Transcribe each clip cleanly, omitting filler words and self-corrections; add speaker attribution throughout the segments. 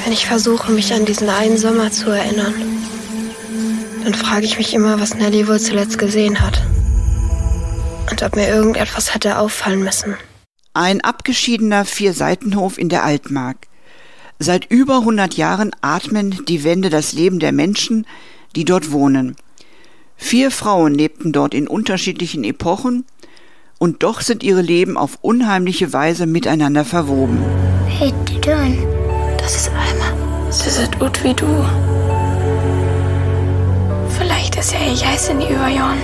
Speaker 1: Wenn ich versuche, mich an diesen einen Sommer zu erinnern, dann frage ich mich immer, was Nelly wohl zuletzt gesehen hat. Und ob mir irgendetwas hätte auffallen müssen.
Speaker 2: Ein abgeschiedener Vierseitenhof in der Altmark. Seit über 100 Jahren atmen die Wände das Leben der Menschen, die dort wohnen. 4 Frauen lebten dort in unterschiedlichen Epochen und doch sind ihre Leben auf unheimliche Weise miteinander verwoben.
Speaker 3: Hey, die doing?
Speaker 1: Das ist Alma. Sie sieht gut wie du. Vielleicht ist ja ihr Jäsin über Jahren.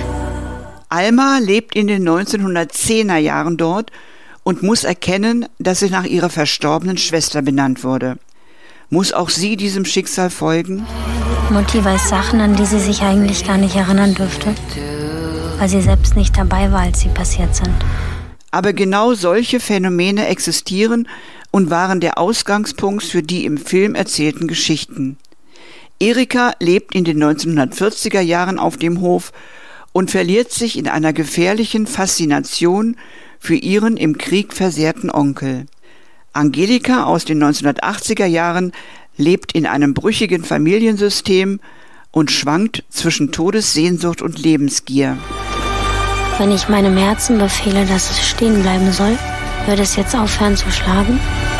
Speaker 2: Alma lebt in den 1910er Jahren dort und muss erkennen, dass sie nach ihrer verstorbenen Schwester benannt wurde. Muss auch sie diesem Schicksal folgen?
Speaker 3: Mutti weiß Sachen, an die sie sich eigentlich gar nicht erinnern dürfte, weil sie selbst nicht dabei war, als sie passiert sind.
Speaker 2: Aber genau solche Phänomene existieren und waren der Ausgangspunkt für die im Film erzählten Geschichten. Erika lebt in den 1940er Jahren auf dem Hof und verliert sich in einer gefährlichen Faszination für ihren im Krieg versehrten Onkel. Angelika aus den 1980er Jahren lebt in einem brüchigen Familiensystem und schwankt zwischen Todessehnsucht und Lebensgier.
Speaker 3: Wenn ich meinem Herzen befehle, dass es stehen bleiben soll, würde es jetzt aufhören zu schlagen?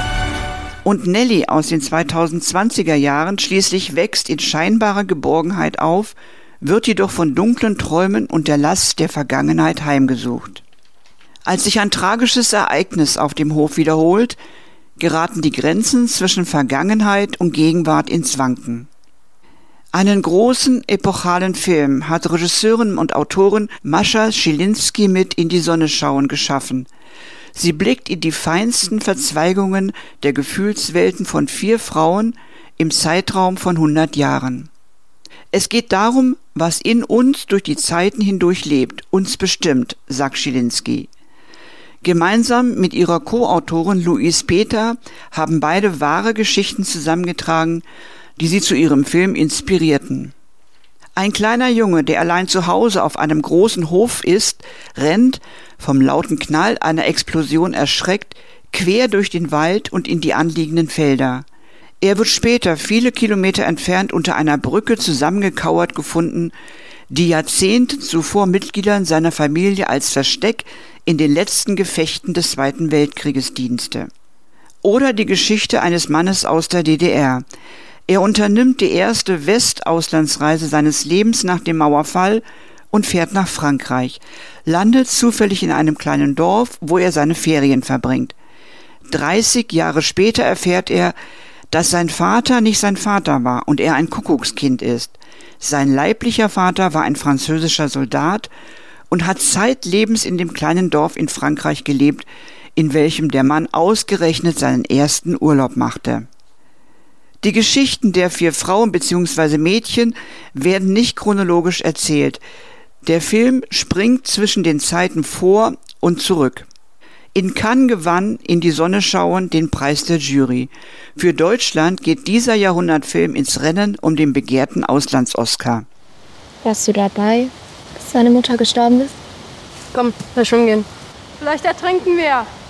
Speaker 2: Und Nelly aus den 2020er Jahren schließlich wächst in scheinbarer Geborgenheit auf, wird jedoch von dunklen Träumen und der Last der Vergangenheit heimgesucht. Als sich ein tragisches Ereignis auf dem Hof wiederholt, geraten die Grenzen zwischen Vergangenheit und Gegenwart ins Wanken. Einen großen, epochalen Film hat Regisseurin und Autorin Mascha Schilinski mit In die Sonne schauen geschaffen. Sie blickt in die feinsten Verzweigungen der Gefühlswelten von 4 Frauen im Zeitraum von 100 Jahren. Es geht darum, was in uns durch die Zeiten hindurch lebt, uns bestimmt, sagt Schilinski. Gemeinsam mit ihrer Co-Autorin Louise Peter haben beide wahre Geschichten zusammengetragen, die sie zu ihrem Film inspirierten. Ein kleiner Junge, der allein zu Hause auf einem großen Hof ist, rennt, vom lauten Knall einer Explosion erschreckt, quer durch den Wald und in die anliegenden Felder. Er wird später viele Kilometer entfernt unter einer Brücke zusammengekauert gefunden, die Jahrzehnte zuvor Mitgliedern seiner Familie als Versteck in den letzten Gefechten des Zweiten Weltkrieges diente. Oder die Geschichte eines Mannes aus der DDR. Er unternimmt die erste Westauslandsreise seines Lebens nach dem Mauerfall und fährt nach Frankreich, landet zufällig in einem kleinen Dorf, wo er seine Ferien verbringt. 30 Jahre später erfährt er, dass sein Vater nicht sein Vater war und er ein Kuckuckskind ist. Sein leiblicher Vater war ein französischer Soldat und hat zeitlebens in dem kleinen Dorf in Frankreich gelebt, in welchem der Mann ausgerechnet seinen ersten Urlaub machte. Die Geschichten der 4 Frauen bzw. Mädchen werden nicht chronologisch erzählt. Der Film springt zwischen den Zeiten vor und zurück. In Cannes gewann In die Sonne schauen den Preis der Jury. Für Deutschland geht dieser Jahrhundertfilm ins Rennen um den begehrten Auslands-Oscar.
Speaker 4: Warst du dabei, bis deine Mutter gestorben ist?
Speaker 1: Komm, lass schwimmen gehen. Vielleicht ertrinken wir.